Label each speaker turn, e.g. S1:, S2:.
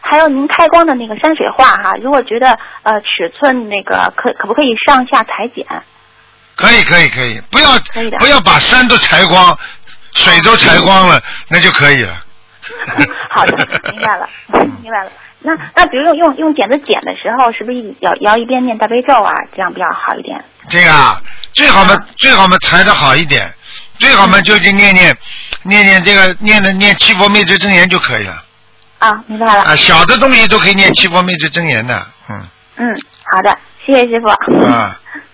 S1: 还有您开光的那个山水画哈，如果觉得尺寸那个可不可以上下裁剪？
S2: 可以，不要把山都裁光，水都裁光了，那就可以了。
S1: 好的，明白了。那比如用剪子剪的时候，是不是要一边念大悲咒啊？这样比较好一点。
S2: 这个啊，最好嘛裁的好一点，最好嘛就念这个念七佛灭罪真言就可以了。
S1: 啊，明白了。
S2: 啊，小的东西都可以念七佛灭罪真言的，
S1: 好的，谢谢师傅。